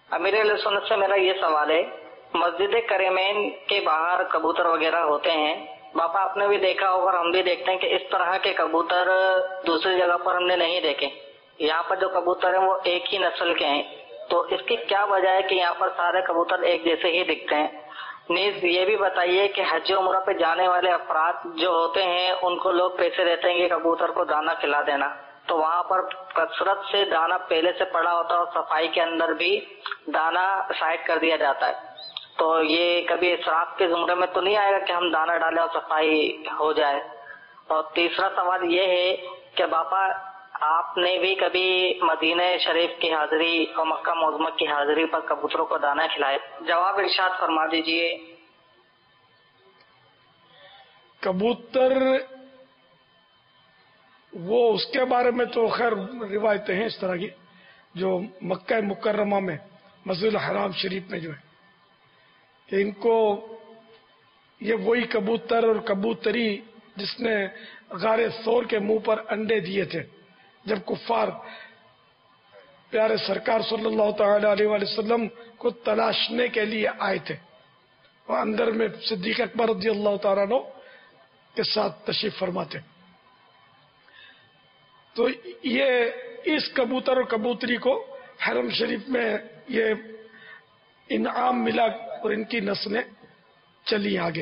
امیر اہل سنت سے میرا یہ سوال ہے، مسجد کریمین کے باہر کبوتر وغیرہ ہوتے ہیں، باپا آپ نے بھی دیکھا ہوگا اور ہم بھی دیکھتے ہیں کہ اس طرح کے کبوتر دوسری جگہ پر ہم نے نہیں دیکھے. یہاں پر جو کبوتر ہیں وہ ایک ہی نسل کے ہیں، تو اس کی کیا وجہ ہے کہ یہاں پر سارے کبوتر ایک جیسے ہی دکھتے ہیں؟ نیز یہ بھی بتائیے کہ حج عمرہ پہ جانے والے افراد جو ہوتے ہیں ان کو لوگ پیسے دیتے ہیں کہ کبوتر کو دانا کھلا دینا، تو وہاں پر کثرت سے دانا پہلے سے پڑا ہوتا ہے اور صفائی کے اندر بھی دانا سائڈ کر دیا جاتا ہے، تو یہ کبھی اسراف کے زمرے میں تو نہیں آئے گا کہ ہم دانا ڈالیں اور صفائی ہو جائے؟ اور تیسرا سوال یہ ہے کہ باپا آپ نے بھی کبھی مدینہ شریف کی حاضری اور مکہ معظمہ کی حاضری پر کبوتروں کو دانا کھلائے؟ جواب ارشاد فرما دیجئے. کبوتر وہ اس کے بارے میں تو خیر روایتیں ہیں اس طرح کی، جو مکہ مکرمہ میں مسجد الحرام شریف میں جو ہے کہ ان کو یہ وہی کبوتر اور کبوتری جس نے غار ثور کے منہ پر انڈے دیے تھے جب کفار پیارے سرکار صلی اللہ تعالی علیہ وآلہ وسلم کو تلاشنے کے لیے آئے تھے، اور اندر میں صدیق اکبر رضی اللہ تعالیٰ عنہ کے ساتھ تشریف فرماتے. تو یہ اس کبوتر اور کبوتری کو حرم شریف میں یہ انعام ملا اور ان کی نسلیں چلی آگے.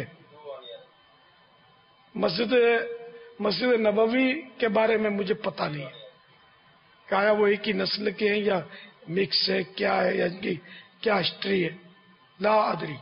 مسجد نبوی کے بارے میں مجھے پتہ نہیں ہے کہ آیا وہ ایک ہی نسل کے ہیں یا مکس ہے، کیا ہے، یا ان کی کیا ہسٹری ہے، لا ادری.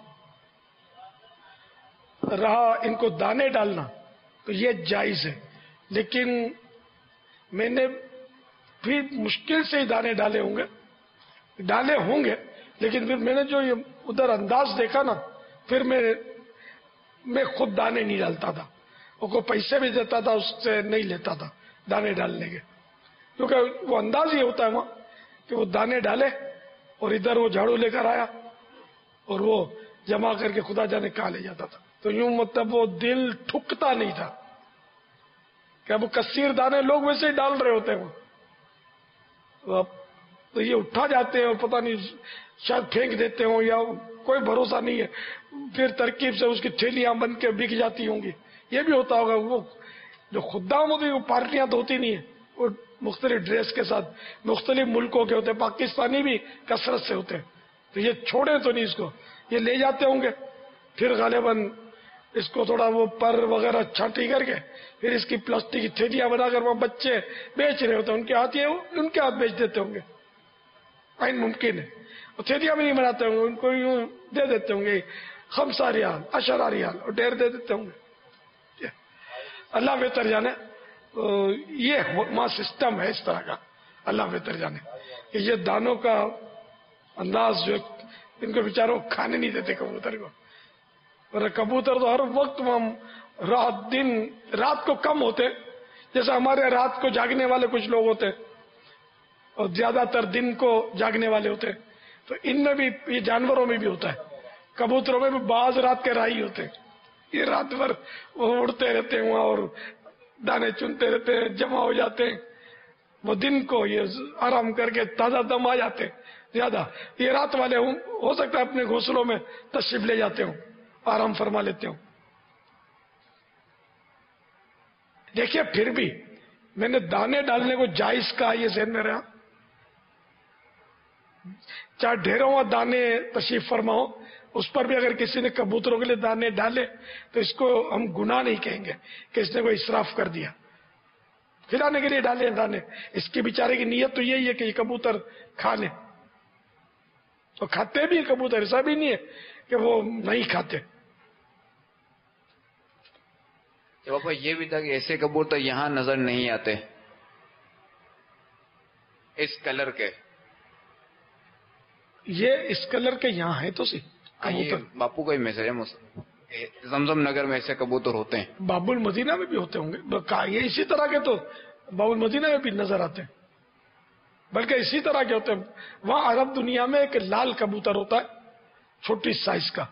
رہا ان کو دانے ڈالنا تو یہ جائز ہے، لیکن میں نے بھی مشکل سے ہی دانے ڈالے ہوں گے، لیکن پھر میں نے جو یہ ادھر انداز دیکھا نا، پھر میں خود دانے نہیں ڈالتا تھا، وہ کو پیسے بھی دیتا تھا اس سے نہیں لیتا تھا دانے ڈالنے کے، کیونکہ وہ انداز یہ ہوتا ہے وہاں کہ وہ دانے ڈالے اور ادھر وہ جھاڑو لے کر آیا اور وہ جمع کر کے خدا جانے کہاں لے جاتا تھا. تو یوں مطلب وہ دل ٹھکتا نہیں تھا کہ اب کثیر دانے لوگ ویسے ہی ڈال رہے ہوتے ہیں وہ، تو یہ اٹھا جاتے ہیں اور پتہ نہیں شاید پھینک دیتے ہوں یا کوئی بھروسہ نہیں ہے، پھر ترکیب سے اس کی تھیلیاں بن کے بک جاتی ہوں گی. یہ بھی ہوتا ہوگا. وہ جو خدام ہوتی وہ پارٹیاں تو ہوتی نہیں ہیں، وہ مختلف ڈریس کے ساتھ مختلف ملکوں کے ہوتے ہیں، پاکستانی بھی کثرت سے ہوتے ہیں، تو یہ چھوڑیں تو نہیں، اس کو یہ لے جاتے ہوں گے، پھر غالباً اس کو تھوڑا وہ پر وغیرہ چھانٹی کر کے پھر اس کی پلاسٹک کی تھیلیاں بنا کر وہ بچے بیچ رہے ہوتے ہیں، ان کے ہاتھ بیچ دیتے ہوں گے، عین ممکن ہے. اور تھیلیاں بھی نہیں بناتے ہوں گے، ان کو یوں دے دیتے ہوں گے 5 ریال 10 ریال اور ڈیر دے دیتے ہوں گے. اللہ بہتر جانے یہ وہاں سسٹم ہے اس طرح کا، اللہ بہتر جانے کہ یہ دانوں کا انداز جو ان کو بیچاروں کھانے نہیں دیتے کبوتر کو. اور کبوتر تو ہر وقت رات کو کم ہوتے، جیسے ہمارے رات کو جاگنے والے کچھ لوگ ہوتے اور زیادہ تر دن کو جاگنے والے ہوتے، تو ان میں بھی یہ جانوروں میں بھی ہوتا ہے. کبوتروں میں بھی بعض رات کے راہی ہوتے، یہ رات بھر وہ اڑتے رہتے ہیں وہاں اور دانے چنتے رہتے ہیں، جمع ہو جاتے ہیں. وہ دن کو یہ آرام کر کے تازہ دم آ جاتے زیادہ. یہ رات والے ہو سکتا ہے اپنے گھونسلوں میں تشریف لے جاتے ہوں، آرام فرما لیتے ہوں. دیکھیے پھر بھی میں نے دانے ڈالنے کو جائز کہا، یہ ذہن میں رہا، چاہے ڈھیروں دانے تشریف فرماؤ، اس پر بھی اگر کسی نے کبوتروں کے لیے دانے ڈالے تو اس کو ہم گناہ نہیں کہیں گے کہ اس نے کوئی اسراف کر دیا. کھلانے کے لیے ڈالے دانے، اس کے بیچارے کی نیت تو یہی ہے کہ یہ کبوتر کھا لے، تو کھاتے بھی کبوتر، ایسا بھی نہیں ہے کہ وہ نہیں کھاتے. پاپا یہ بھی تھا کہ ایسے کبوتر یہاں نظر نہیں آتے اس کلر کے، یہ اس کلر کے یہاں ہیں تو کبوتر. باپو کا ہی میسج ہے، زمزم نگر میں ایسے کبوتر ہوتے ہیں، باب المدینہ میں بھی ہوتے ہوں گے، یہ اسی طرح کے تو باب المدینہ میں بھی نظر آتے ہیں، بلکہ اسی طرح کے ہوتے ہیں. وہاں عرب دنیا میں ایک لال کبوتر ہوتا ہے چھوٹی سائز کا،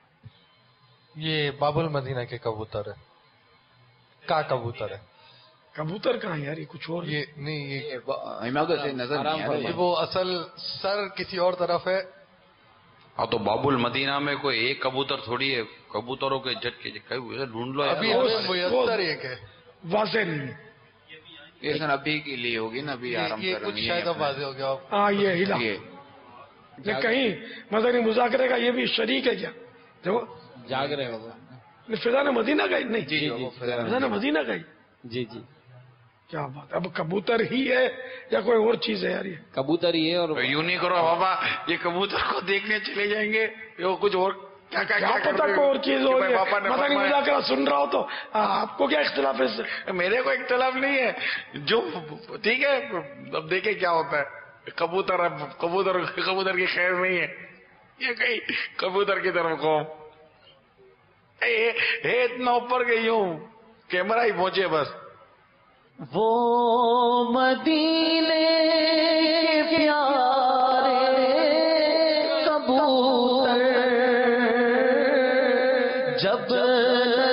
یہ باب المدینہ کے کبوتر ہے، کا کبوتر ہے. کبوتر کہاں یار، یہ کچھ اور یہ نہیں، یہ عمادت سے نظر نہیں آ یہ رہا. وہ اصل سر کسی اور طرف ہے. ہاں تو باب المدینہ میں کوئی ایک کبوتر تھوڑی ہے، کبوتروں کے جھٹکے ڈھونڈ لو یار. ابھی ہمیں میسر ایک ہے. واضح نہیں ہے. یہ سن ابھی کے لیے ہوگی نا، ابھی آرام یہ کر کچھ رہی ہے شاید اب واضح ہو گیا. ہاں یہ ہلا، یہ یہ کہیں مدنی مذاکرے کا یہ بھی شریک ہے کیا؟ دیکھو جاگ رہے ہو. فضان مدینہ کا ہی نہیں، جی فضان مدینہ کا ہی. جی جی کیا بات ہے، اب کبوتر ہی ہے یا کوئی اور چیز ہے یار؟ یہ کبوتر ہی ہے. اور یوں نہیں کرو بابا، یہ کبوتر کو دیکھنے چلے جائیں گے، یہ کچھ اور کیا پتا کوئی اور چیز ہو. مدنی مذاکرہ سن رہا ہو تو آپ کو کیا اختلاف ہے اس سے؟ میرے کو اختلاف نہیں ہے، جو ٹھیک ہے اب دیکھیں کیا ہوتا ہے. کبوتر کی خیر نہیں ہے، یہ کہیں کبوتر کی طرف قوم ہے اتنا اوپر گئی ہوں، کیمرہ ہی پہنچے بس. وہ مدینے پیارے کبوتر جب